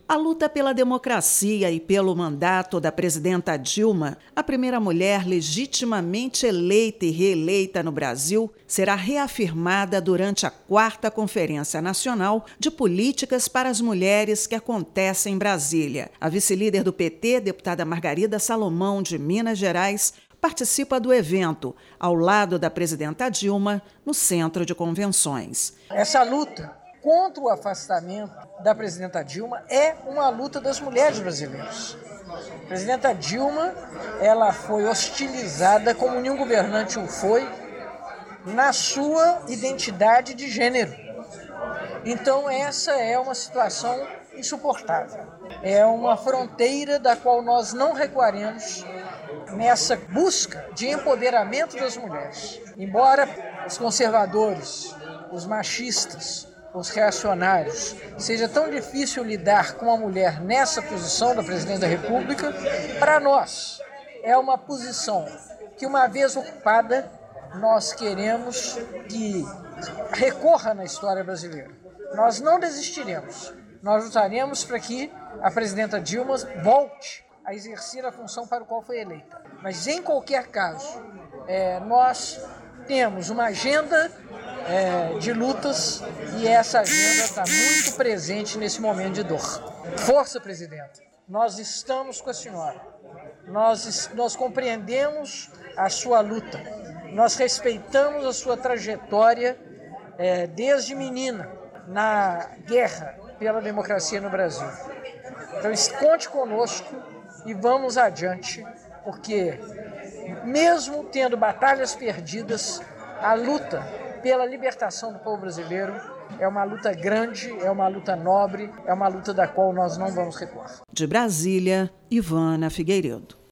A luta pela democracia e pelo mandato da presidenta Dilma, a primeira mulher legitimamente eleita e reeleita no Brasil, será reafirmada durante a 4ª Conferência Nacional de Políticas para as Mulheres que acontece em Brasília. A vice-líder do PT, deputada Margarida Salomão, de Minas Gerais, participa do evento, ao lado da presidenta Dilma, no Centro de Convenções. Essa luta contra o afastamento da presidenta Dilma é uma luta das mulheres brasileiras. A presidenta Dilma, ela foi hostilizada como nenhum governante o foi na sua identidade de gênero. Então essa é uma situação insuportável. É uma fronteira da qual nós não recuaremos nessa busca de empoderamento das mulheres. Embora os conservadores, os machistas, os reacionários, seja tão difícil lidar com a mulher nessa posição da presidente da República, para nós é uma posição que, uma vez ocupada, nós queremos que recorra na história brasileira. Nós não desistiremos, nós lutaremos para que a presidenta Dilma volte a exercer a função para a qual foi eleita. Mas, em qualquer caso, nós temos uma agenda de lutas e essa agenda está muito presente nesse momento de dor. Força, presidenta, nós estamos com a senhora, nós compreendemos a sua luta, nós respeitamos a sua trajetória desde menina na guerra pela democracia no Brasil. Então conte conosco e vamos adiante, porque mesmo tendo batalhas perdidas, a luta pela libertação do povo brasileiro é uma luta grande, é uma luta nobre, é uma luta da qual nós não vamos recuar. De Brasília, Ivana Figueiredo.